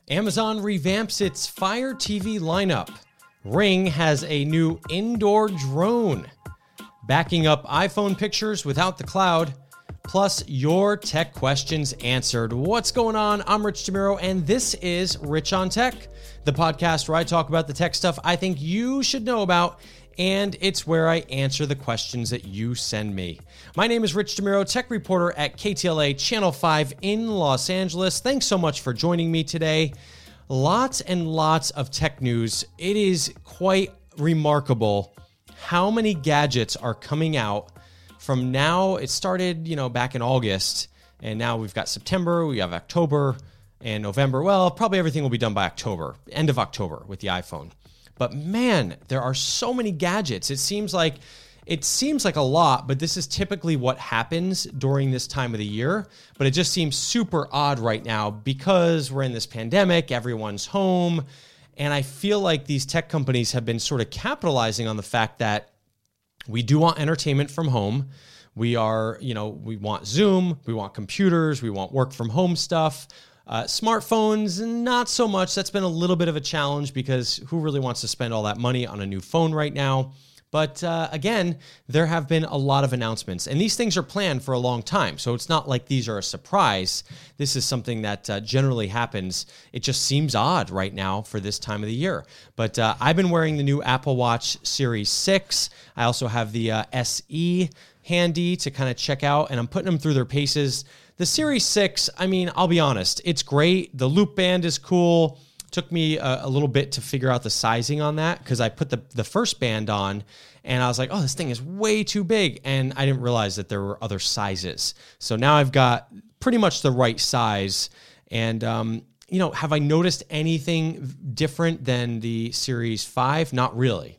Amazon revamps its Fire TV lineup. Ring has a new indoor drone. Backing up iPhone pictures without the cloud. Plus, your tech questions answered. What's going on? I'm Rich DeMuro, and this is Rich on Tech, the podcast where I talk about the tech stuff I think you should know about, and it's where I answer the questions that you send me. My name is Rich DeMuro, tech reporter at KTLA Channel 5 in Los Angeles. Thanks so much for joining me today. Lots and lots of tech news. It is quite remarkable how many gadgets are coming out from now. It started, back in August, and now we've got September, we have October and November. Well, probably everything will be done by October, end of October with the iPhone. But man, there are so many gadgets. It seems like a lot, but this is typically what happens during this time of the year. But it just seems super odd right now because we're in this pandemic, everyone's home, and I feel like these tech companies have been sort of capitalizing on the fact that we do want entertainment from home. We want Zoom, we want computers, we want work from home stuff. Smartphones, not so much. That's been a little bit of a challenge because who really wants to spend all that money on a new phone right now? But again, there have been a lot of announcements, and these things are planned for a long time. So it's not like these are a surprise. This is something that generally happens. It just seems odd right now for this time of the year. But I've been wearing the new Apple Watch Series 6. I also have the SE handy to kind of check out, and I'm putting them through their paces. The Series 6, I'll be honest, it's great. The Loop Band is cool. Took me a little bit to figure out the sizing on that because I put the first band on and I was like, oh, this thing is way too big. And I didn't realize that there were other sizes. So now I've got pretty much the right size. And, have I noticed anything different than the Series 5? Not really.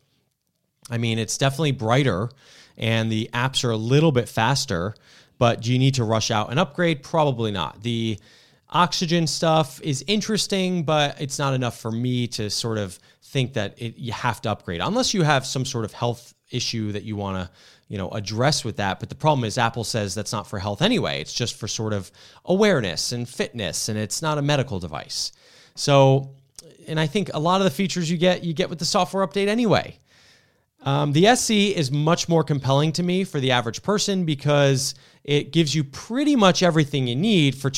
It's definitely brighter and the apps are a little bit faster, but do you need to rush out and upgrade? Probably not. The Oxygen stuff is interesting, but it's not enough for me to sort of think that you have to upgrade unless you have some sort of health issue that you want to, address with that. But the problem is Apple says that's not for health anyway. It's just for sort of awareness and fitness, and it's not a medical device. So, and I think a lot of the features you get with the software update anyway. The SE is much more compelling to me for the average person because it gives you pretty much everything you need for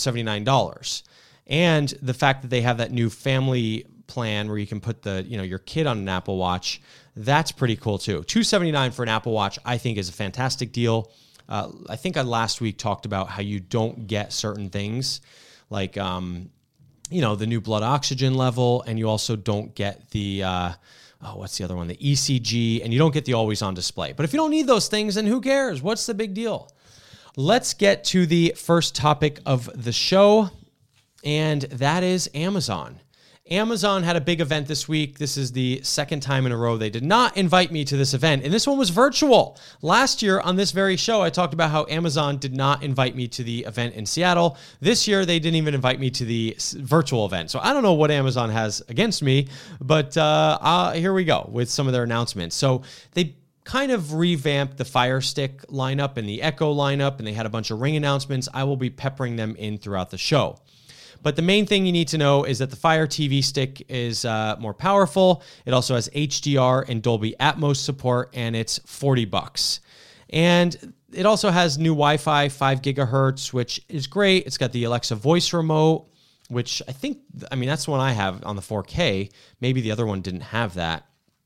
$279. And the fact that they have that new family plan where you can put your kid on an Apple Watch, that's pretty cool too. $279 for an Apple Watch, I think, is a fantastic deal. I think I last week talked about how you don't get certain things like, the new blood oxygen level, and you also don't get the what's the other one? The ECG, and you don't get the always on display. But if you don't need those things, then who cares? What's the big deal? Let's get to the first topic of the show, and that is Amazon. Amazon had a big event this week. This is the second time in a row they did not invite me to this event, and this one was virtual. Last year on this very show, I talked about how Amazon did not invite me to the event in Seattle. This year, they didn't even invite me to the virtual event. So I don't know what Amazon has against me, but here we go with some of their announcements. So they kind of revamped the Fire Stick lineup and the Echo lineup, and they had a bunch of Ring announcements. I will be peppering them in throughout the show. But the main thing you need to know is that the Fire TV Stick is more powerful. It also has HDR and Dolby Atmos support, and it's $40. And it also has new Wi-Fi, 5 gigahertz, which is great. It's got the Alexa voice remote, which that's the one I have on the 4K. Maybe the other one didn't have that.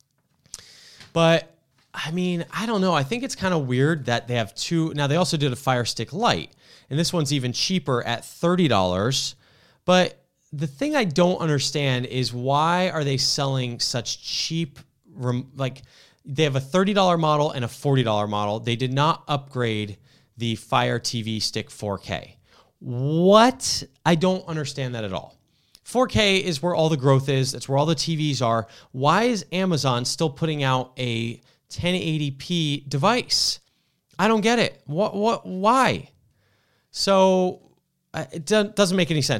But I don't know. I think it's kind of weird that they have two. Now, they also did a Fire Stick Lite, and this one's even cheaper at $30. But the thing I don't understand is why are they selling such cheap, they have a $30 model and a $40 model. They did not upgrade the Fire TV Stick 4K. What? I don't understand that at all. 4K is where all the growth is. That's where all the TVs are. Why is Amazon still putting out a 1080p device? I don't get it. Why? So it doesn't make any sense.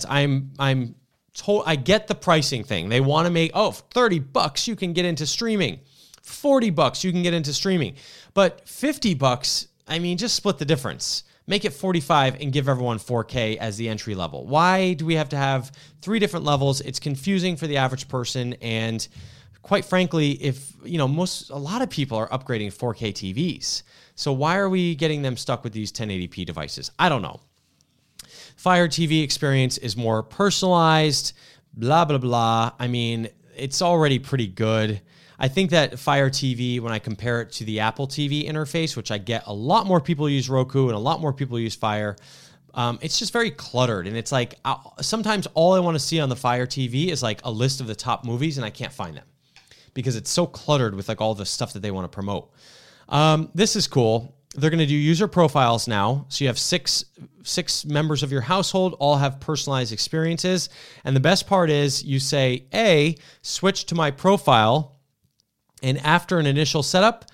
I get the pricing thing. They want to make, $30 you can get into streaming. $40 you can get into streaming. But $50, just split the difference. make it 45 and give everyone 4K as the entry level. Why do we have to have 3 different levels? It's confusing for the average person, and quite frankly, if a lot of people are upgrading 4K TVs. So why are we getting them stuck with these 1080p devices? I don't know. Fire TV experience is more personalized, blah, blah, blah. I mean, it's already pretty good. I think that Fire TV, when I compare it to the Apple TV interface, which I get a lot more people use Roku and a lot more people use Fire, it's just very cluttered. And it's like, sometimes all I want to see on the Fire TV is like a list of the top movies, and I can't find them because it's so cluttered with like all the stuff that they want to promote. This is cool. They're going to do user profiles now. So you have six members of your household, all have personalized experiences. And the best part is you say, switch to my profile. And after an initial setup,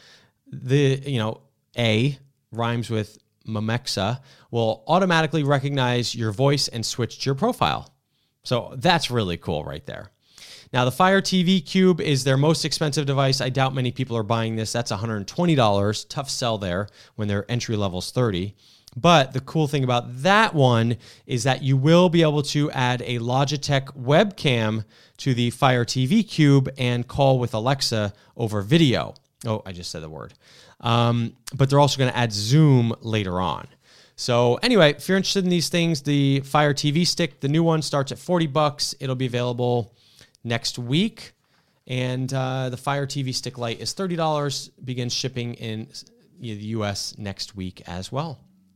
A rhymes with Memexa, will automatically recognize your voice and switch to your profile. So that's really cool right there. Now, the Fire TV Cube is their most expensive device. I doubt many people are buying this. That's $120. Tough sell there when their entry level's $30. But the cool thing about that one is that you will be able to add a Logitech webcam to the Fire TV Cube and call with Alexa over video. Oh, I just said the word. But they're also going to add Zoom later on. So anyway, if you're interested in these things, the Fire TV stick, the new one starts at $40. It'll be available next week. And the Fire TV Stick Lite is $30, begins shipping in the US next week as well.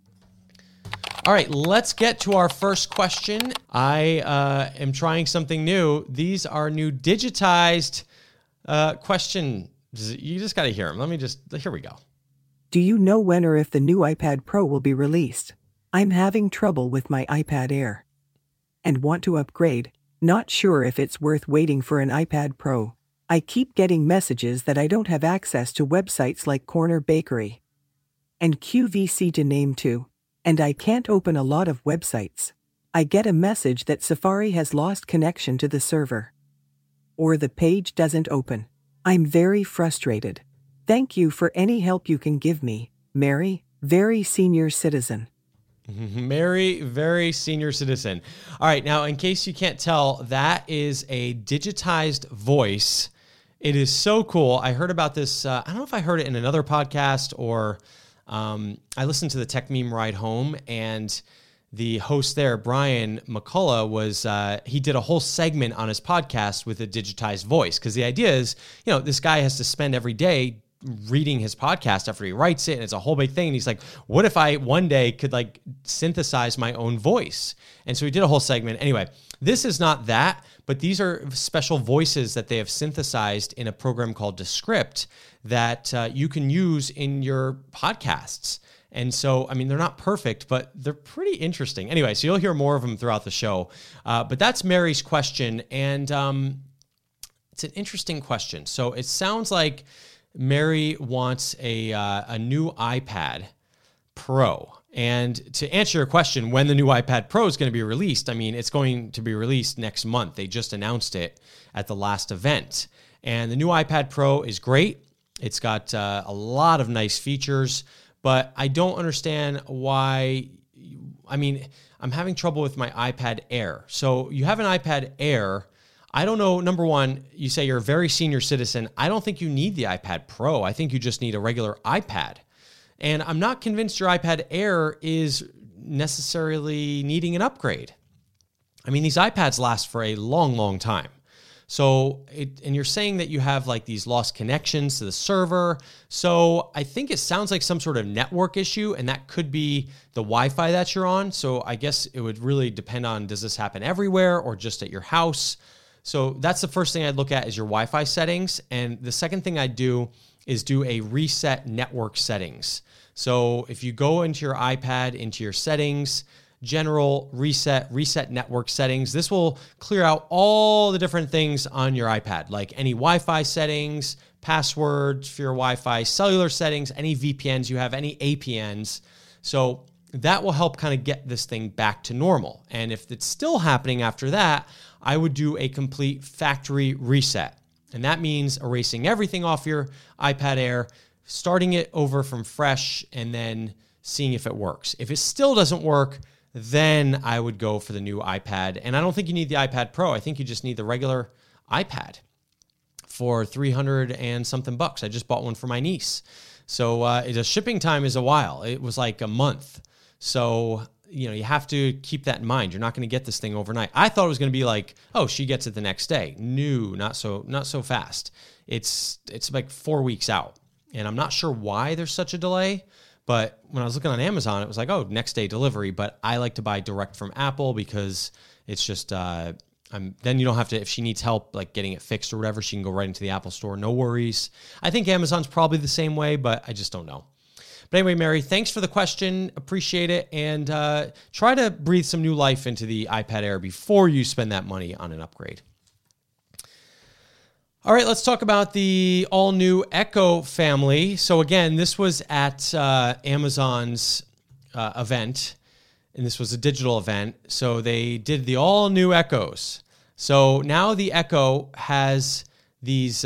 All right, let's get to our first question. I am trying something new. These are new digitized questions. You just got to hear them. Here we go. Do you know when or if the new iPad Pro will be released? I'm having trouble with my iPad Air and want to upgrade. Not sure if it's worth waiting for an iPad Pro. I keep getting messages that I don't have access to websites like Corner Bakery and QVC to name 2. And I can't open a lot of websites. I get a message that Safari has lost connection to the server, or the page doesn't open. I'm very frustrated. Thank you for any help you can give me, Mary, very senior citizen. Mary, very senior citizen. All right, now in case you can't tell, that is a digitized voice. It is so cool. I heard about this, I don't know if I heard it in another podcast or I listened to the Tech Meme Ride Home, and the host there, Brian McCullough, he did a whole segment on his podcast with a digitized voice. Because the idea is, this guy has to spend every day reading his podcast after he writes it, and it's a whole big thing. And he's like, what if I one day could like synthesize my own voice? And so he did a whole segment. Anyway, this is not that, but these are special voices that they have synthesized in a program called Descript that you can use in your podcasts. And so, I mean, they're not perfect, but they're pretty interesting. Anyway, so you'll hear more of them throughout the show. But that's Mary's question, and it's an interesting question. So it sounds like Mary wants a new iPad Pro. And to answer your question, when the new iPad Pro is going to be released, I mean, it's going to be released next month. They just announced it at the last event. And the new iPad Pro is great. It's got a lot of nice features, but I don't understand why. I mean, I'm having trouble with my iPad Air. So you have an iPad Air. I don't know. Number one, you say you're a very senior citizen. I don't think you need the iPad Pro. I think you just need a regular iPad. And I'm not convinced your iPad Air is necessarily needing an upgrade. I mean, these iPads last for a long, long time. So, and you're saying that you have like these lost connections to the server. So I think it sounds like some sort of network issue, and that could be the Wi-Fi that you're on. So I guess it would really depend on, does this happen everywhere or just at your house? So that's the first thing I'd look at is your Wi-Fi settings. And the second thing I'd do is do a reset network settings. So if you go into your iPad, into your settings, general reset network settings, this will clear out all the different things on your iPad, like any Wi-Fi settings, passwords for your Wi-Fi, cellular settings, any VPNs you have, any APNs. So that will help kind of get this thing back to normal. And if it's still happening after that, I would do a complete factory reset. And that means erasing everything off your iPad Air, starting it over from fresh, and then seeing if it works. If it still doesn't work, then I would go for the new iPad. And I don't think you need the iPad Pro. I think you just need the regular iPad for 300 and something bucks. I just bought one for my niece. So the shipping time is a while. It was like a month. So, you have to keep that in mind. You're not going to get this thing overnight. I thought it was going to be like, oh, she gets it the next day. No, not so fast. It's like 4 weeks out. And I'm not sure why there's such a delay. But when I was looking on Amazon, it was like, oh, next day delivery. But I like to buy direct from Apple because it's just, then you don't have to, if she needs help, like getting it fixed or whatever, she can go right into the Apple store. No worries. I think Amazon's probably the same way, but I just don't know. But anyway, Mary, thanks for the question. Appreciate it. And try to breathe some new life into the iPad Air before you spend that money on an upgrade. All right, let's talk about the all-new Echo family. So again, this was at Amazon's event, and this was a digital event. So they did the all-new Echoes. So now the Echo has these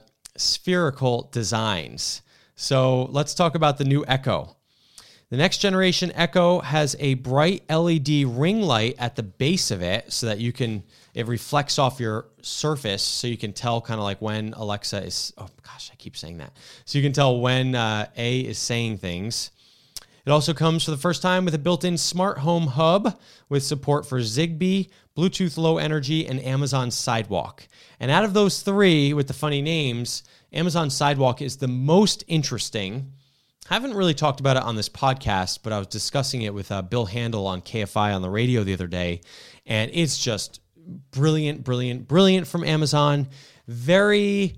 spherical designs. So let's talk about the new Echo. The next generation Echo has a bright LED ring light at the base of it so that it reflects off your surface so you can tell kind of like when Alexa is, oh gosh, I keep saying that. So you can tell when A is saying things. It also comes for the first time with a built-in smart home hub with support for Zigbee, Bluetooth Low Energy, and Amazon Sidewalk. And out of those three with the funny names, Amazon Sidewalk is the most interesting. Haven't really talked about it on this podcast, but I was discussing it with Bill Handel on KFI on the radio the other day, and it's just brilliant from Amazon. Very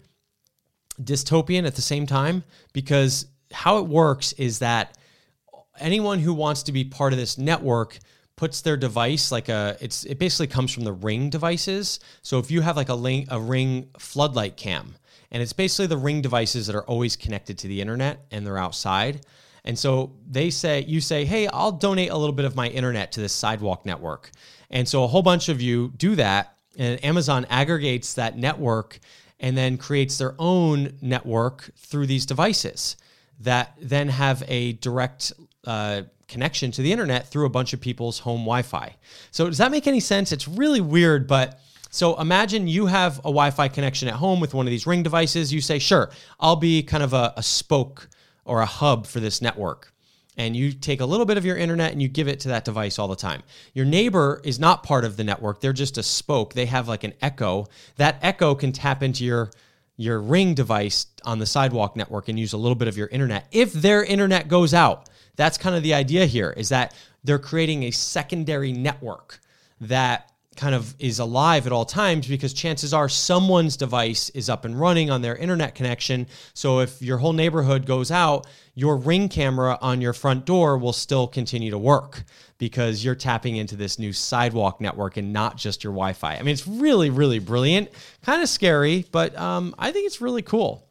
dystopian at the same time, because how it works is that anyone who wants to be part of this network puts their device it basically comes from the Ring devices. So if you have like a Ring floodlight cam, and it's basically the Ring devices that are always connected to the internet and they're outside. And so you say, hey, I'll donate a little bit of my internet to this Sidewalk network. And so a whole bunch of you do that, and Amazon aggregates that network and then creates their own network through these devices that then have a direct connection to the internet through a bunch of people's home Wi-Fi. So does that make any sense? It's really weird, but so imagine you have a Wi-Fi connection at home with one of these Ring devices. You say, sure, I'll be kind of a spoke or a hub for this network. And you take a little bit of your internet and you give it to that device all the time. Your neighbor is not part of the network. They're just a spoke. They have like an Echo. That Echo can tap into your Ring device on the Sidewalk network and use a little bit of your internet. If their internet goes out, that's kind of the idea here, is that they're creating a secondary network that kind of is alive at all times, because chances are someone's device is up and running on their internet connection. So if your whole neighborhood goes out, your Ring camera on your front door will still continue to work because you're tapping into this new Sidewalk network and not just your Wi-Fi. I mean, it's really, really brilliant, kind of scary, but I think it's really cool.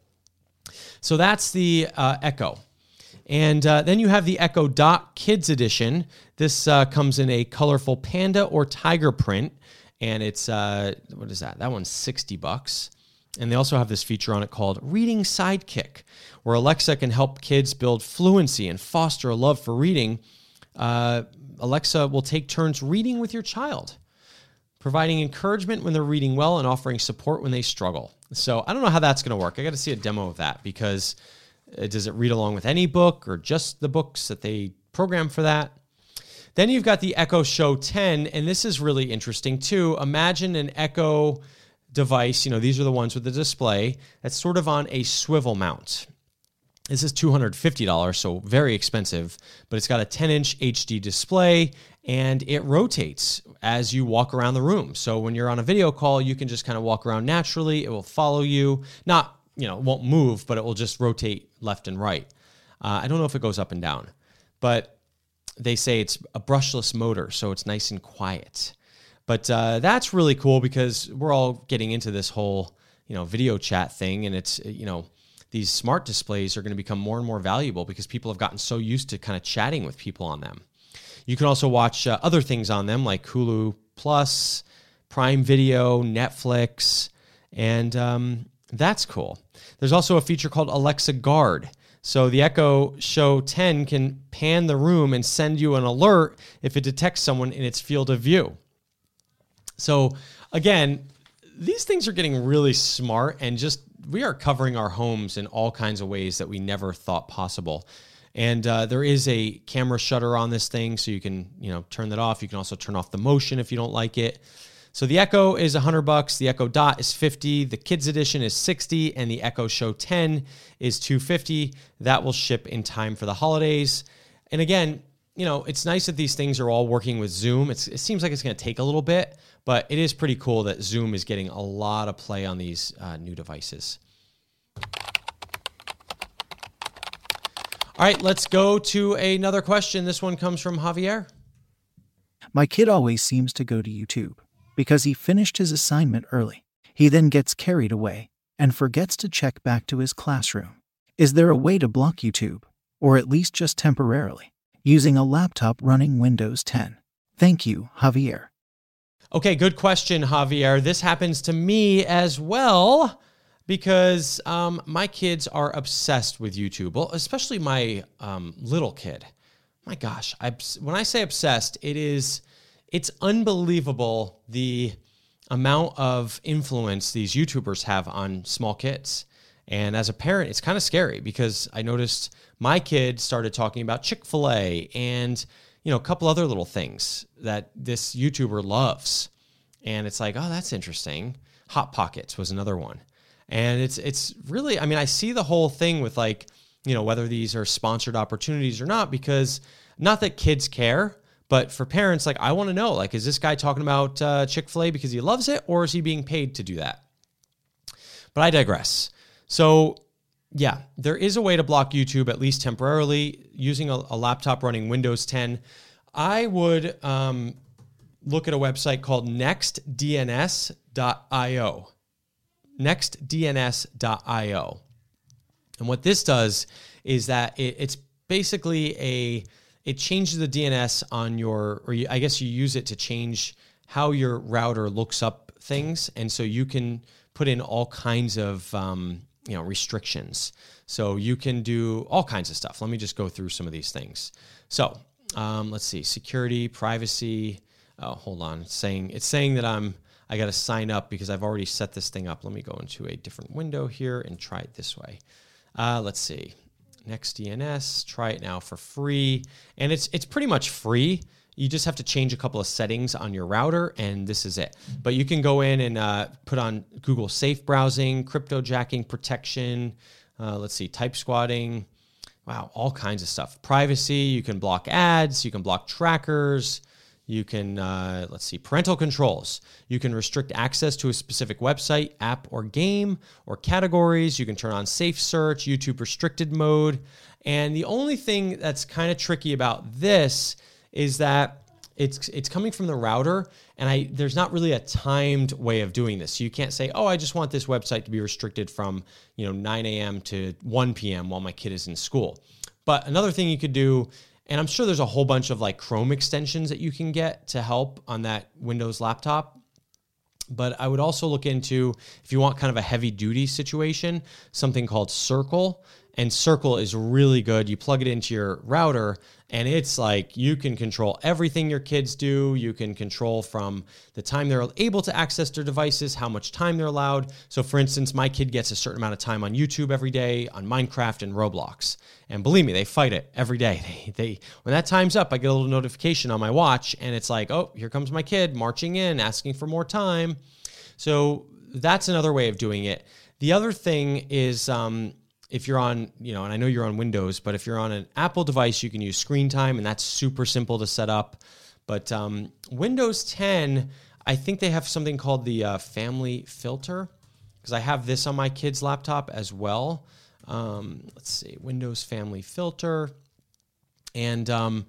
So that's the Echo. And then you have the Echo Dot Kids Edition. This comes in a colorful panda or tiger print, and it's, what is that? That one's $60. And they also have this feature on it called Reading Sidekick, where Alexa can help kids build fluency and foster a love for reading. Alexa will take turns reading with your child, providing encouragement when they're reading well and offering support when they struggle. So I don't know how that's going to work. I got to see a demo of that, because does it read along with any book or just the books that they program for that? Then you've got the Echo Show 10, and this is really interesting too. Imagine an Echo device, these are the ones with the display, that's sort of on a swivel mount. This is $250, so very expensive, but it's got a 10-inch HD display, and it rotates as you walk around the room. So when you're on a video call, you can just kind of walk around naturally. It will follow you. Not, it won't move, but it will just rotate left and right. I don't know if it goes up and down, but they say it's a brushless motor, so it's nice and quiet. But that's really cool, because we're all getting into this whole, video chat thing, and it's, these smart displays are going to become more and more valuable because people have gotten so used to kind of chatting with people on them. You can also watch other things on them like Hulu Plus, Prime Video, Netflix, and that's cool. There's also a feature called Alexa Guard. So the Echo Show 10 can pan the room and send you an alert if it detects someone in its field of view. So again, these things are getting really smart, and just we are covering our homes in all kinds of ways that we never thought possible. And there is a camera shutter on this thing, so you can turn that off. You can also turn off the motion if you don't like it. So the Echo is $100. The Echo Dot is $50. The Kids Edition is $60, and the Echo Show 10 is $250. That will ship in time for the holidays. And again, it's nice that these things are all working with Zoom. It seems like it's going to take a little bit, but it is pretty cool that Zoom is getting a lot of play on these new devices. All right, let's go to another question. This one comes from Javier. My kid always seems to go to YouTube because he finished his assignment early. He then gets carried away and forgets to check back to his classroom. Is there a way to block YouTube, or at least just temporarily, using a laptop running Windows 10? Thank you, Javier. Okay, good question, Javier. This happens to me as well, because my kids are obsessed with YouTube. Well, especially my little kid. My gosh, when I say obsessed, it's unbelievable the amount of influence these YouTubers have on small kids. And as a parent, it's kind of scary, because I noticed my kid started talking about Chick-fil-A and a couple other little things that this YouTuber loves. And it's like, oh, that's interesting. Hot Pockets was another one. And it's really, I see the whole thing with whether these are sponsored opportunities or not, because not that kids care, but for parents, I want to know, is this guy talking about Chick-fil-A because he loves it, or is he being paid to do that? But I digress. So yeah, there is a way to block YouTube, at least temporarily, using a laptop running Windows 10. I would look at a website called nextdns.io. nextdns.io. And what this does is that it's basically it changes the DNS on I guess you use it to change how your router looks up things. And so you can put in all kinds of, restrictions. So you can do all kinds of stuff. Let me just go through some of these things. So let's see, security, privacy. Oh, hold on. It's saying that I got to sign up because I've already set this thing up. Let me go into a different window here and try it this way. Let's see. NextDNS, try it now for free. And it's pretty much free. You just have to change a couple of settings on your router, and this is it. But you can go in and put on Google Safe Browsing, cryptojacking protection, let's see, type squatting. Wow, all kinds of stuff. Privacy, you can block ads, you can block trackers. You can, let's see, parental controls. You can restrict access to a specific website, app, or game, or categories. You can turn on safe search, YouTube restricted mode. And the only thing that's kind of tricky about this is that it's coming from the router, and there's not really a timed way of doing this. So you can't say, oh, I just want this website to be restricted from 9 a.m. to 1 p.m. while my kid is in school. But another thing you could do, and I'm sure there's a whole bunch of Chrome extensions that you can get to help on that Windows laptop. But I would also look into, if you want kind of a heavy duty situation, something called Circle. And Circle is really good. You plug it into your router, and it's you can control everything your kids do. You can control from the time they're able to access their devices, how much time they're allowed. So for instance, my kid gets a certain amount of time on YouTube every day, on Minecraft and Roblox. And believe me, they fight it every day. They when that time's up, I get a little notification on my watch, and it's oh, here comes my kid marching in, asking for more time. So that's another way of doing it. The other thing is, if you're on, and I know you're on Windows, but if you're on an Apple device, you can use Screen Time, and that's super simple to set up. But Windows 10, I think they have something called the Family Filter, because I have this on my kid's laptop as well. Let's see, Windows Family Filter. And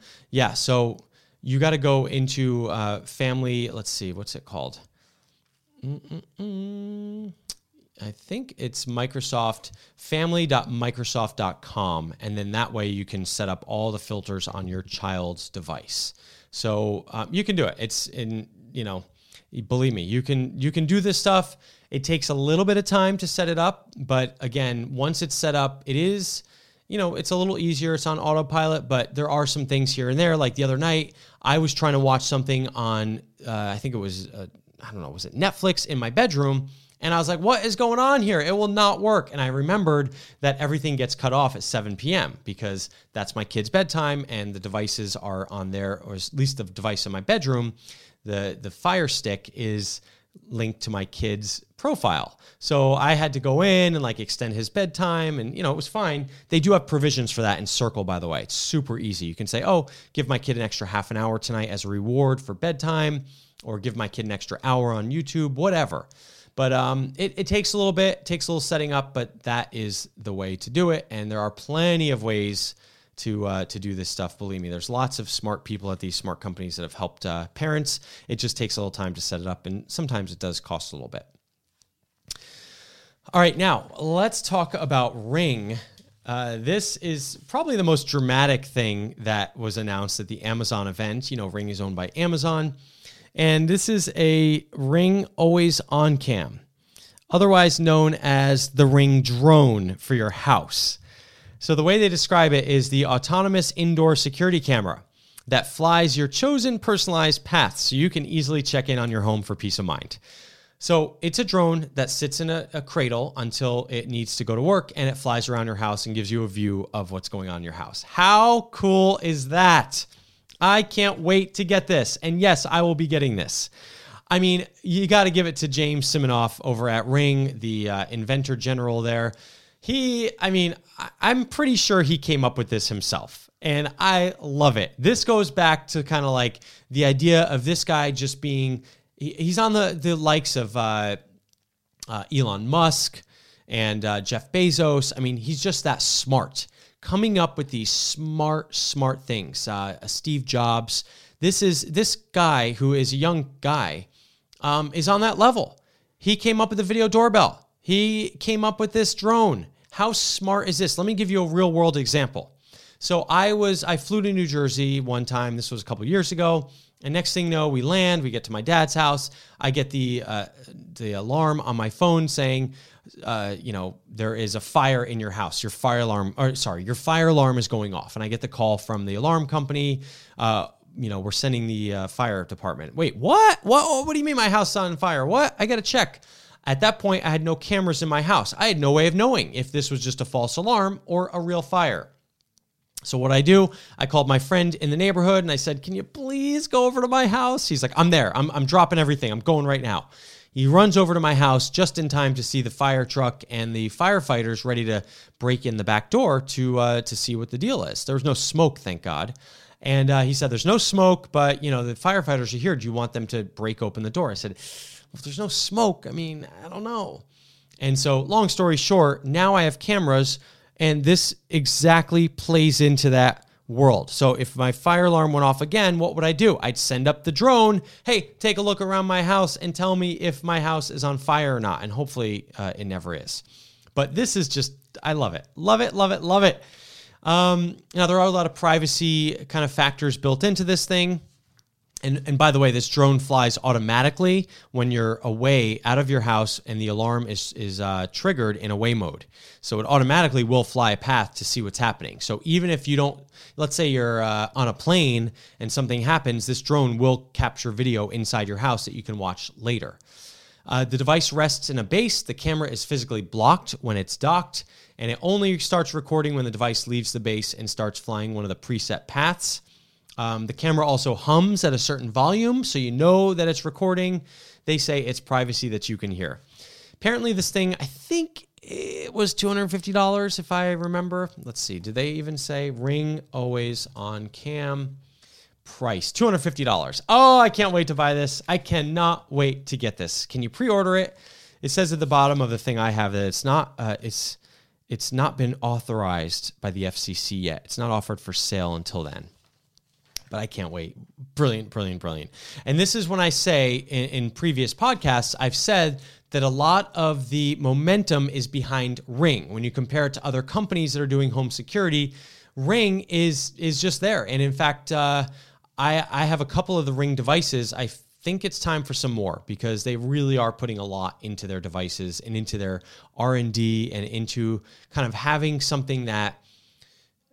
so you got to go into Family, let's see, what's it called? I think it's Microsoft, family.microsoft.com. And then that way you can set up all the filters on your child's device. So you can do it. It's believe me, you can do this stuff. It takes a little bit of time to set it up. But again, once it's set up, it is it's a little easier. It's on autopilot, but there are some things here and there. Like the other night, I was trying to watch something on, I think it was, I don't know, was it Netflix in my bedroom? And I was like, what is going on here? It will not work. And I remembered that everything gets cut off at 7 p.m. because that's my kid's bedtime and the devices are on there, or at least the device in my bedroom, the Fire Stick is linked to my kid's profile. So I had to go in and like extend his bedtime and, it was fine. They do have provisions for that in Circle, by the way. It's super easy. You can say, oh, give my kid an extra half an hour tonight as a reward for bedtime, or give my kid an extra hour on YouTube, whatever. But it takes a little bit, takes a little setting up, but that is the way to do it. And there are plenty of ways to do this stuff. Believe me, there's lots of smart people at these smart companies that have helped parents. It just takes a little time to set it up, and sometimes it does cost a little bit. All right, now let's talk about Ring. This is probably the most dramatic thing that was announced at the Amazon event. Ring is owned by Amazon. And this is a Ring Always On Cam, otherwise known as the Ring Drone for your house. So the way they describe it is the autonomous indoor security camera that flies your chosen personalized paths so you can easily check in on your home for peace of mind. So it's a drone that sits in a cradle until it needs to go to work, and it flies around your house and gives you a view of what's going on in your house. How cool is that? I can't wait to get this. And yes, I will be getting this. I mean, you got to give it to James Siminoff over at Ring, the inventor general there. I'm pretty sure he came up with this himself. And I love it. This goes back to kind of like the idea of this guy just being, he's on the likes of Elon Musk and Jeff Bezos. I mean, he's just that smart. Coming up with these smart things. Steve Jobs. This guy who is a young guy is on that level. He came up with the video doorbell. He came up with this drone. How smart is this? Let me give you a real world example. So I flew to New Jersey one time. This was a couple years ago. And next thing you know, we land, we get to my dad's house. I get the alarm on my phone saying, there is a fire in your house. Your fire alarm is going off. And I get the call from the alarm company. We're sending the fire department. Wait, what? What do you mean my house is on fire? What? I got to check. At that point, I had no cameras in my house. I had no way of knowing if this was just a false alarm or a real fire. So what I called my friend in the neighborhood and I said, can you please go over to my house? He's like, I'm there. I'm dropping everything. I'm going right now. He runs over to my house just in time to see the fire truck and the firefighters ready to break in the back door to see what the deal is. There was no smoke, thank God. And he said, there's no smoke, but the firefighters are here. Do you want them to break open the door? I said, well, if there's no smoke, I don't know. And so long story short, now I have cameras. And this exactly plays into that world. So if my fire alarm went off again, what would I do? I'd send up the drone. Hey, take a look around my house and tell me if my house is on fire or not. And hopefully it never is. But this is just, I love it. Love it, love it, love it. Now, there are a lot of privacy kind of factors built into this thing. And by the way, this drone flies automatically when you're away out of your house and the alarm is triggered in away mode. So it automatically will fly a path to see what's happening. So even if you don't, let's say you're on a plane and something happens, this drone will capture video inside your house that you can watch later. The device rests in a base. The camera is physically blocked when it's docked, and it only starts recording when the device leaves the base and starts flying one of the preset paths. The camera also hums at a certain volume, so you know that it's recording. They say it's privacy that you can hear. Apparently this thing, I think it was $250 if I remember. Let's see, did they even say Ring Always On Cam price? $250. Oh, I can't wait to buy this. I cannot wait to get this. Can you pre-order it? It says at the bottom of the thing I have that it's not been authorized by the FCC yet. It's not offered for sale until then. But I can't wait. Brilliant, brilliant, brilliant. And this is when I say in previous podcasts, I've said that a lot of the momentum is behind Ring. When you compare it to other companies that are doing home security, Ring is just there. And in fact, I have a couple of the Ring devices. I think it's time for some more because they really are putting a lot into their devices and into their R&D and into kind of having something that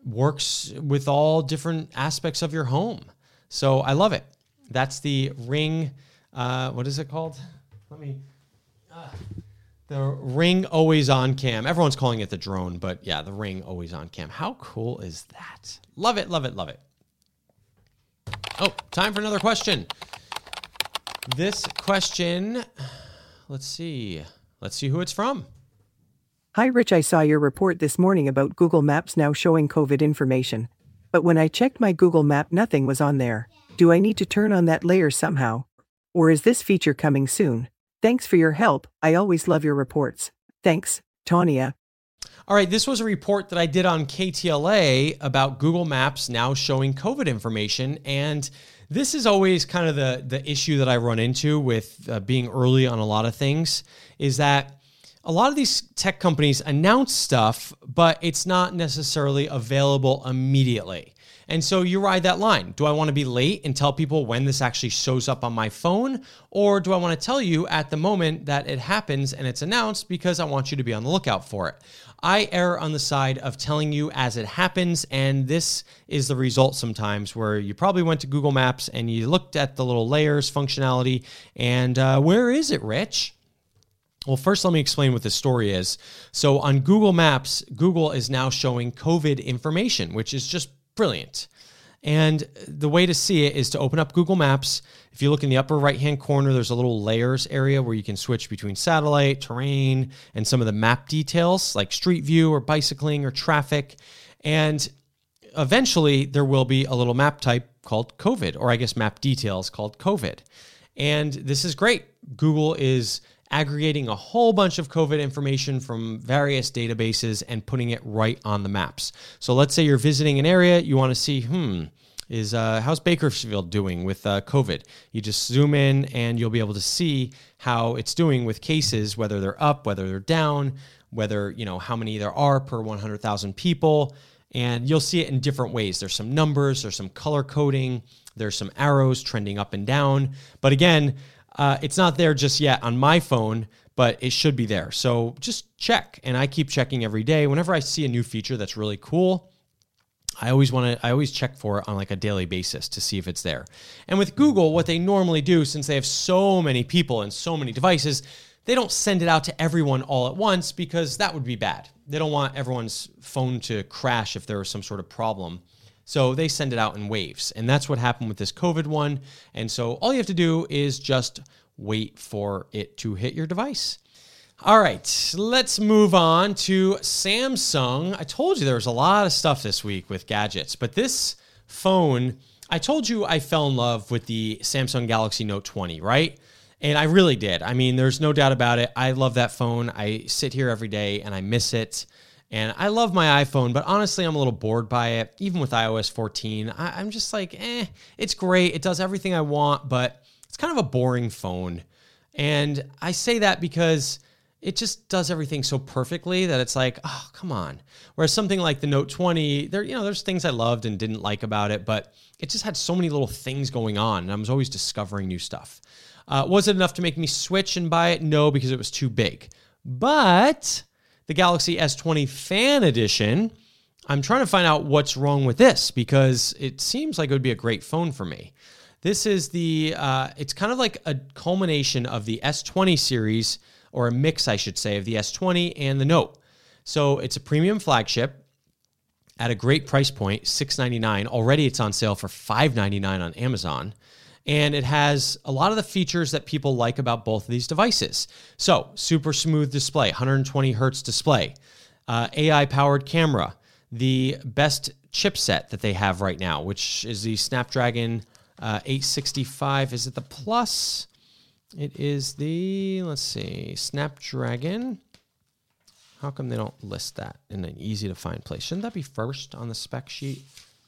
works with all different aspects of your home. So I love it. That's the Ring, what is it called? The Ring Always On Cam. Everyone's calling it the drone, but yeah, the Ring Always On Cam. How cool is that? Love it, love it, love it. Oh, time for another question. This question, let's see who it's from. Hi Rich, I saw your report this morning about Google Maps now showing COVID information. But when I checked my Google Map, nothing was on there. Do I need to turn on that layer somehow? Or is this feature coming soon? Thanks for your help. I always love your reports. Thanks, Tanya. All right, this was a report that I did on KTLA about Google Maps now showing COVID information. And this is always kind of the issue that I run into with being early on a lot of things, is that a lot of these tech companies announce stuff, but it's not necessarily available immediately. And so you ride that line. Do I want to be late and tell people when this actually shows up on my phone? Or do I want to tell you at the moment that it happens and it's announced because I want you to be on the lookout for it? I err on the side of telling you as it happens, and this is the result sometimes where you probably went to Google Maps and you looked at the little layers functionality and where is it, Rich? Well, first, let me explain what this story is. So on Google Maps, Google is now showing COVID information, which is just brilliant. And the way to see it is to open up Google Maps. If you look in the upper right-hand corner, there's a little layers area where you can switch between satellite, terrain, and some of the map details like street view or bicycling or traffic. And eventually, there will be a little map type called COVID, or I guess map details called COVID. And this is great. Google is aggregating a whole bunch of COVID information from various databases and putting it right on the maps. So let's say you're visiting an area, you want to see, how's Bakersfield doing with COVID? You just zoom in and you'll be able to see how it's doing with cases, whether they're up, whether they're down, whether, how many there are per 100,000 people. And you'll see it in different ways. There's some numbers, there's some color coding, there's some arrows trending up and down. But again, it's not there just yet on my phone, but it should be there. So just check. And I keep checking every day. Whenever I see a new feature that's really cool, I always check for it on like a daily basis to see if it's there. And with Google, what they normally do, since they have so many people and so many devices, they don't send it out to everyone all at once because that would be bad. They don't want everyone's phone to crash if there was some sort of problem. So they send it out in waves. And that's what happened with this COVID one. And so all you have to do is just wait for it to hit your device. All right, let's move on to Samsung. I told you there was a lot of stuff this week with gadgets, but this phone, I told you I fell in love with the Samsung Galaxy Note 20, right? And I really did. I mean, there's no doubt about it. I love that phone. I sit here every day and I miss it. And I love my iPhone, but honestly, I'm a little bored by it. Even with iOS 14, I'm just like, it's great. It does everything I want, but it's kind of a boring phone. And I say that because it just does everything so perfectly that it's like, oh, come on. Whereas something like the Note 20, there's things I loved and didn't like about it, but it just had so many little things going on, and I was always discovering new stuff. Was it enough to make me switch and buy it? No, because it was too big. But the Galaxy S20 Fan Edition, I'm trying to find out what's wrong with this because it seems like it would be a great phone for me. This is it's kind of like a culmination of the S20 series, or a mix, I should say, of the S20 and the Note. So it's a premium flagship at a great price point, $699. Already it's on sale for $599 on Amazon. And it has a lot of the features that people like about both of these devices. So super smooth display, 120 hertz display, AI-powered camera, the best chipset that they have right now, which is the Snapdragon 865. Is it the Plus? It is the, Snapdragon. How come they don't list that in an easy-to-find place? Shouldn't that be first on the spec sheet?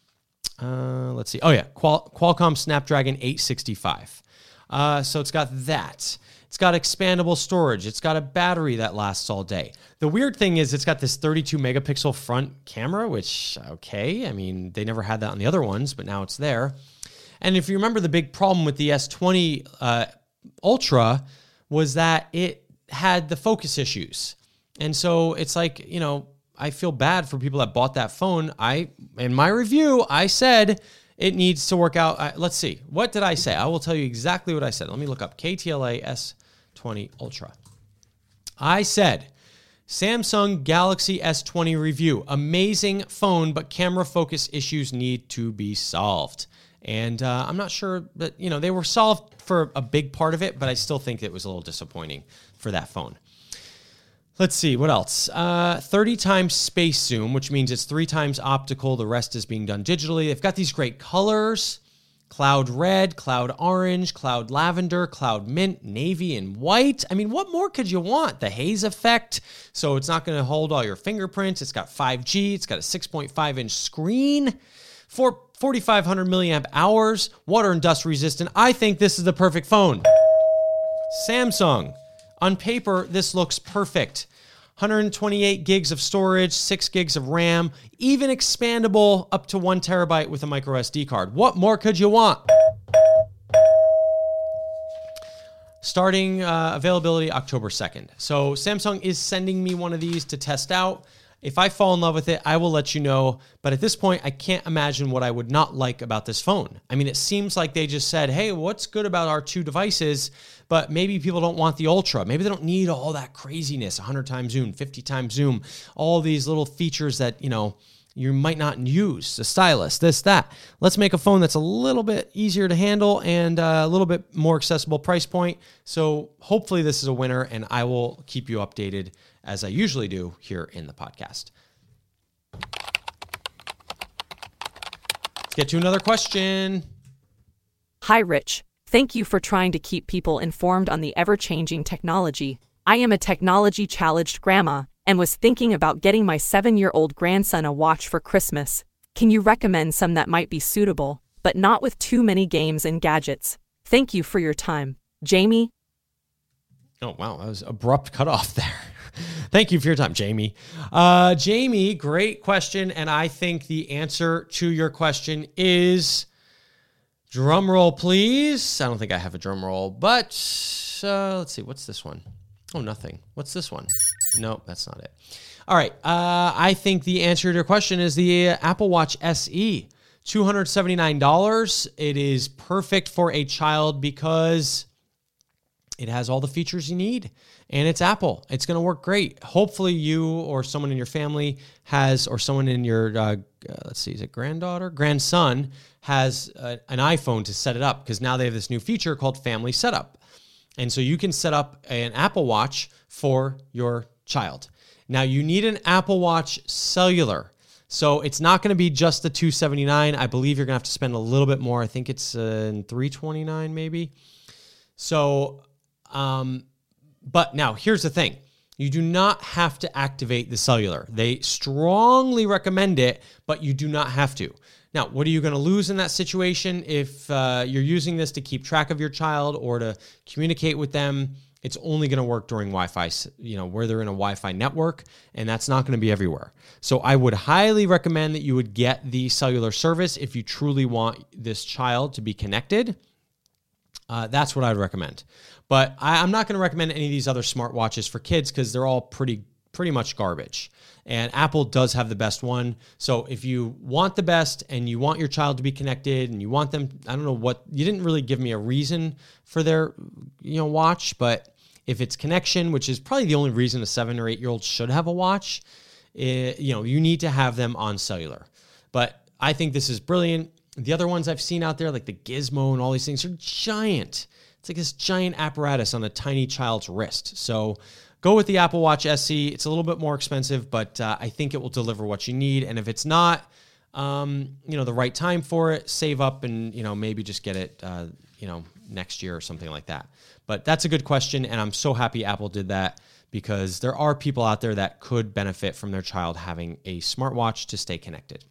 Let's see. Oh, yeah. Qualcomm Snapdragon 865. So it's got that. It's got expandable storage. It's got a battery that lasts all day. The weird thing is it's got this 32 megapixel front camera, which, okay. I mean, they never had that on the other ones, but now it's there. And if you remember, the big problem with the S20 Ultra was that it had the focus issues. And so it's like, I feel bad for people that bought that phone. In my review, I said it needs to work out. Let's see. What did I say? I will tell you exactly what I said. Let me look up KTLA S20 Ultra. I said, Samsung Galaxy S20 review. Amazing phone, but camera focus issues need to be solved. And I'm not sure that, they were solved for a big part of it, but I still think it was a little disappointing for that phone. Let's see, what else? 30 times space zoom, which means it's 3 times optical. The rest is being done digitally. They've got these great colors: cloud red, cloud orange, cloud lavender, cloud mint, navy, and white. I mean, what more could you want? The haze effect, so it's not going to hold all your fingerprints. It's got 5G. It's got a 6.5-inch screen, 4,500 milliamp hours, water and dust resistant. I think this is the perfect phone. Samsung. On paper, this looks perfect. 128 gigs of storage, 6 gigs of RAM, even expandable up to 1 terabyte with a micro SD card. What more could you want? Starting availability October 2nd. So Samsung is sending me one of these to test out. If I fall in love with it, I will let you know. But at this point, I can't imagine what I would not like about this phone. I mean, it seems like they just said, hey, what's good about our 2 devices? But maybe people don't want the Ultra. Maybe they don't need all that craziness, 100 times zoom, 50 times zoom, all these little features that, you might not use, the stylus, this, that. Let's make a phone that's a little bit easier to handle and a little bit more accessible price point. So hopefully this is a winner, and I will keep you updated as I usually do here in the podcast. Let's get to another question. Hi, Rich. Thank you for trying to keep people informed on the ever-changing technology. I am a technology-challenged grandma and was thinking about getting my 7-year-old grandson a watch for Christmas. Can you recommend some that might be suitable, but not with too many games and gadgets? Thank you for your time. Jamie? Oh, wow. That was abrupt cutoff there. Thank you for your time, Jamie. Jamie, great question. And I think the answer to your question is, drum roll, please. I don't think I have a drum roll, but let's see. What's this one? Oh, nothing. What's this one? Nope, that's not it. All right. I think the answer to your question is the Apple Watch SE. $279. It is perfect for a child because it has all the features you need, and it's Apple. It's going to work great. Hopefully you or someone in your family has, or someone in your, let's see, is it grandson has an iPhone to set it up, because now they have this new feature called Family Setup. And so you can set up an Apple Watch for your child. Now you need an Apple Watch cellular. So it's not going to be just the $279. I believe you're going to have to spend a little bit more. I think it's $329 maybe. So, but now here's the thing. You do not have to activate the cellular. They strongly recommend it, but you do not have to. Now, what are you going to lose in that situation if you're using this to keep track of your child or to communicate with them? It's only going to work during Wi-Fi, where they're in a Wi-Fi network, and that's not going to be everywhere. So I would highly recommend that you would get the cellular service if you truly want this child to be connected. That's what I would recommend. But I'm not going to recommend any of these other smartwatches for kids because they're all pretty much garbage. And Apple does have the best one. So if you want the best and you want your child to be connected and you want them, I don't know what, you didn't really give me a reason for their, watch, but if it's connection, which is probably the only reason a 7 or 8 year old should have a watch, you need to have them on cellular. But I think this is brilliant. The other ones I've seen out there, like the Gizmo and all these things, are giant. It's like this giant apparatus on a tiny child's wrist. So go with the Apple Watch SE. It's a little bit more expensive, but I think it will deliver what you need. And if it's not, the right time for it, save up and, maybe just get it, next year or something like that. But that's a good question. And I'm so happy Apple did that because there are people out there that could benefit from their child having a smartwatch to stay connected.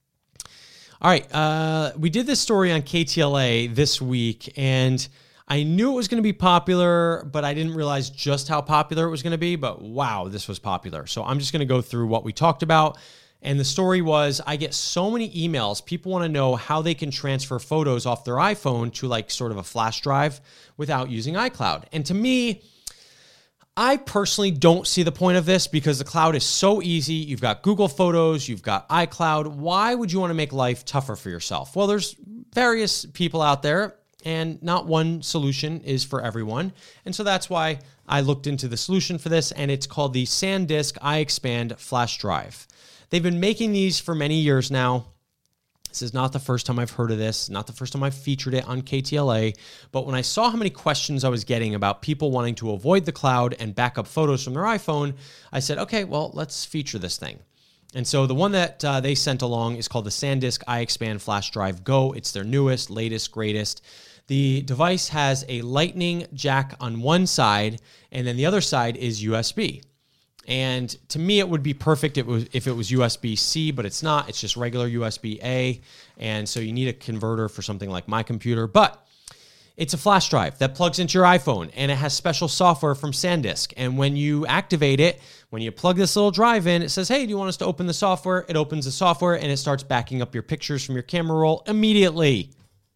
All right. We did this story on KTLA this week, and I knew it was going to be popular, but I didn't realize just how popular it was going to be. But wow, this was popular. So I'm just going to go through what we talked about. And the story was, I get so many emails. People want to know how they can transfer photos off their iPhone to like sort of a flash drive without using iCloud. And to me, I personally don't see the point of this because the cloud is so easy. You've got Google Photos, you've got iCloud. Why would you want to make life tougher for yourself? Well, there's various people out there, and not one solution is for everyone. And so that's why I looked into the solution for this, and it's called the SanDisk iXpand Flash Drive. They've been making these for many years now. This is not the first time I've heard of this, not the first time I've featured it on KTLA, but when I saw how many questions I was getting about people wanting to avoid the cloud and back up photos from their iPhone, I said, okay, well, let's feature this thing. And so the one that they sent along is called the SanDisk iXpand Flash Drive Go. It's their newest, latest, greatest. The device has a Lightning jack on one side, and then the other side is USB. And to me, it would be perfect if it was USB-C, but it's not. It's just regular USB-A. And so you need a converter for something like my computer. But it's a flash drive that plugs into your iPhone, and it has special software from SanDisk. And when you activate it, when you plug this little drive in, it says, hey, do you want us to open the software? It opens the software, and it starts backing up your pictures from your camera roll immediately.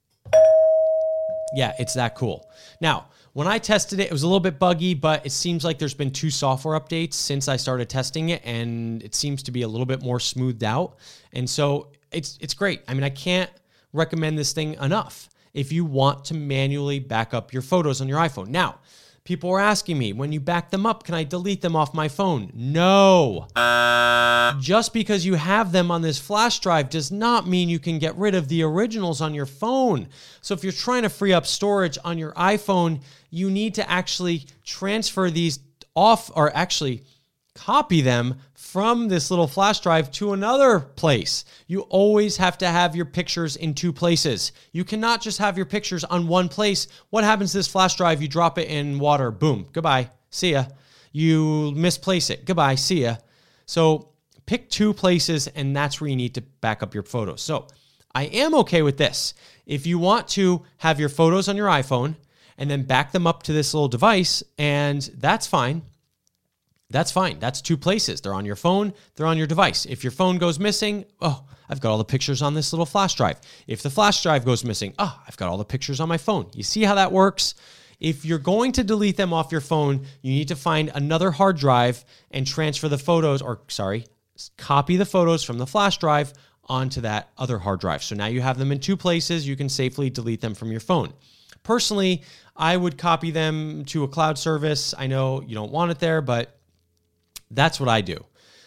Yeah, it's that cool. Now, when I tested it, it was a little bit buggy, but it seems like there's been 2 software updates since I started testing it, and it seems to be a little bit more smoothed out. And so it's great. I mean, I can't recommend this thing enough if you want to manually back up your photos on your iPhone. Now, people are asking me, when you back them up, can I delete them off my phone? No. Just because you have them on this flash drive does not mean you can get rid of the originals on your phone. So if you're trying to free up storage on your iPhone, you need to actually transfer these off, or actually copy them from this little flash drive to another place. You always have to have your pictures in 2 places. You cannot just have your pictures on one place. What happens to this flash drive? You drop it in water, boom, goodbye, see ya. You misplace it, goodbye, see ya. So pick 2 places, and that's where you need to back up your photos. So I am okay with this. If you want to have your photos on your iPhone and then back them up to this little device, and that's fine. That's fine. That's 2 places. They're on your phone, they're on your device. If your phone goes missing, oh, I've got all the pictures on this little flash drive. If the flash drive goes missing, oh, I've got all the pictures on my phone. You see how that works? If you're going to delete them off your phone, you need to find another hard drive and transfer the photos, copy the photos from the flash drive onto that other hard drive. So now you have them in 2 places. You can safely delete them from your phone. Personally, I would copy them to a cloud service. I know you don't want it there, but that's what I do.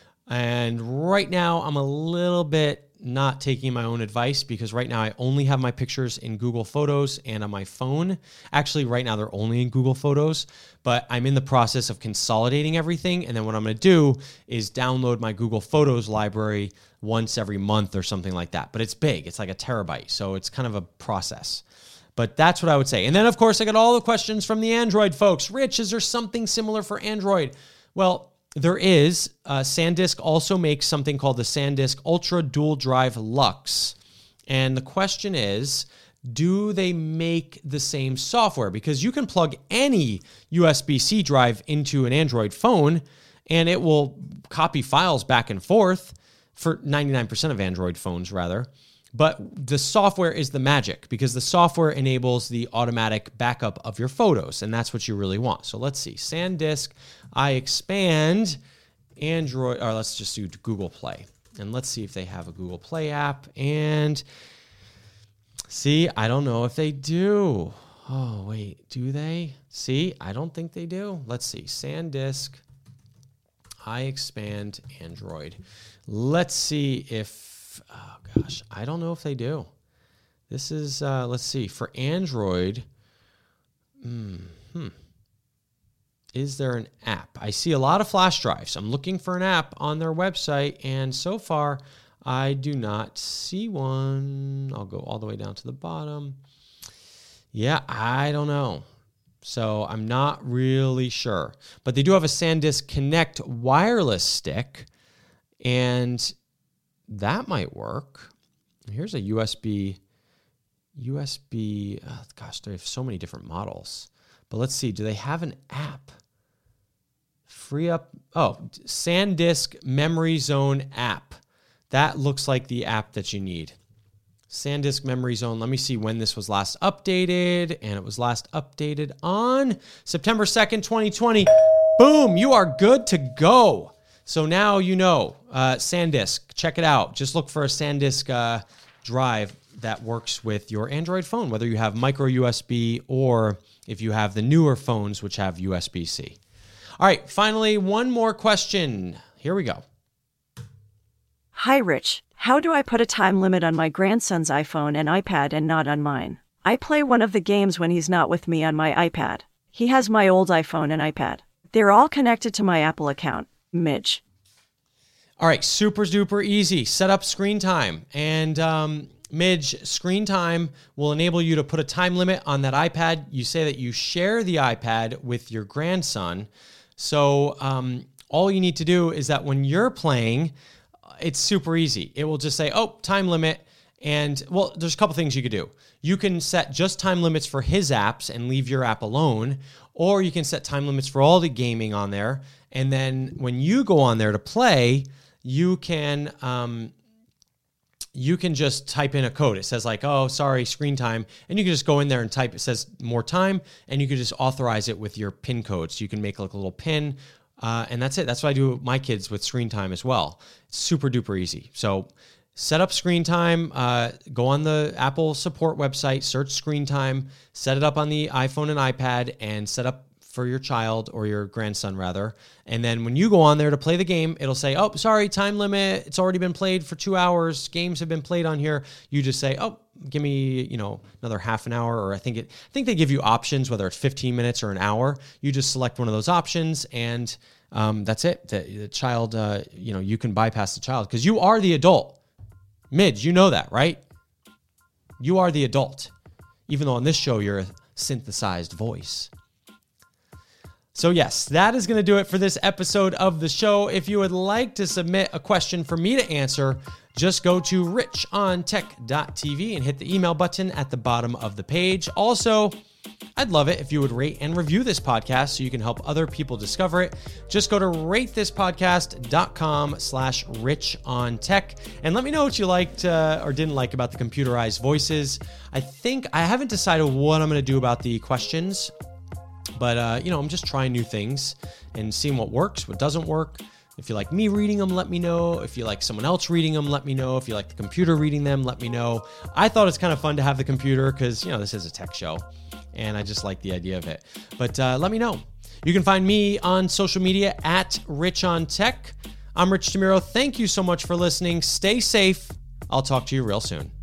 And right now, I'm a little bit not taking my own advice because right now I only have my pictures in Google Photos and on my phone. Actually, right now they're only in Google Photos, but I'm in the process of consolidating everything. And then what I'm going to do is download my Google Photos library once every month or something like that. But it's big. It's like a terabyte. So it's kind of a process. But that's what I would say. And then, of course, I got all the questions from the Android folks. Rich, is there something similar for Android? Well, there is. SanDisk also makes something called the SanDisk Ultra Dual Drive Lux. And the question is, do they make the same software? Because you can plug any USB-C drive into an Android phone, and it will copy files back and forth for 99% of Android phones, rather. But the software is the magic because the software enables the automatic backup of your photos, and that's what you really want. So let's see. SanDisk iXpand Android, or let's just do Google Play. And let's see if they have a Google Play app. And see, I don't know if they do. Oh, wait, do they? See, I don't think they do. Let's see. SanDisk iXpand Android. Let's see if, oh gosh, I don't know if they do. This is, let's see, for Android, is there an app? I see a lot of flash drives. I'm looking for an app on their website, and so far, I do not see one. I'll go all the way down to the bottom. Yeah, I don't know. So I'm not really sure. But they do have a SanDisk Connect wireless stick, and that might work. Here's a USB, oh gosh, they have so many different models. But let's see, do they have an app? Free up, oh, SanDisk Memory Zone app. That looks like the app that you need. SanDisk Memory Zone. Let me see when this was last updated. And it was last updated on September 2nd, 2020. Boom, you are good to go. So now you know, SanDisk, check it out. Just look for a SanDisk drive that works with your Android phone, whether you have micro USB or if you have the newer phones which have USB-C. All right, finally, one more question. Here we go. Hi, Rich. How do I put a time limit on my grandson's iPhone and iPad and not on mine? I play one of the games when he's not with me on my iPad. He has my old iPhone and iPad. They're all connected to my Apple account, Midge. All right, super duper easy. Set up screen time. And Midge, screen time will enable you to put a time limit on that iPad. You say that you share the iPad with your grandson. So all you need to do is that when you're playing, it's super easy. It will just say, oh, time limit. And, well, there's a couple things you could do. You can set just time limits for his apps and leave your app alone, or you can set time limits for all the gaming on there. And then when you go on there to play, you can just type in a code. It says like, oh, sorry, screen time. And you can just go in there and type, it says more time, and you can just authorize it with your PIN code. So you can make like a little PIN, and that's it. That's what I do with my kids with screen time as well. It's super duper easy. So set up screen time, go on the Apple support website, search screen time, set it up on the iPhone and iPad, and set up for your child or your grandson rather. And then when you go on there to play the game, it'll say, oh, sorry, time limit. It's already been played for 2 hours. Games have been played on here. You just say, oh, give me, another half an hour. Or I think they give you options, whether it's 15 minutes or an hour. You just select one of those options and that's it. The child, you can bypass the child because you are the adult. Midge, you know that, right? You are the adult, even though on this show you're a synthesized voice. So yes, that is going to do it for this episode of the show. If you would like to submit a question for me to answer, just go to richontech.tv and hit the email button at the bottom of the page. Also, I'd love it if you would rate and review this podcast so you can help other people discover it. Just go to ratethispodcast.com/richontech and let me know what you liked or didn't like about the computerized voices. I haven't decided what I'm going to do about the questions, but I'm just trying new things and seeing what works, what doesn't work. If you like me reading them, let me know. If you like someone else reading them, let me know. If you like the computer reading them, let me know. I thought it's kind of fun to have the computer because, this is a tech show and I just like the idea of it. But let me know. You can find me on social media at richontech. I'm Rich DeMiro. Thank you so much for listening. Stay safe. I'll talk to you real soon.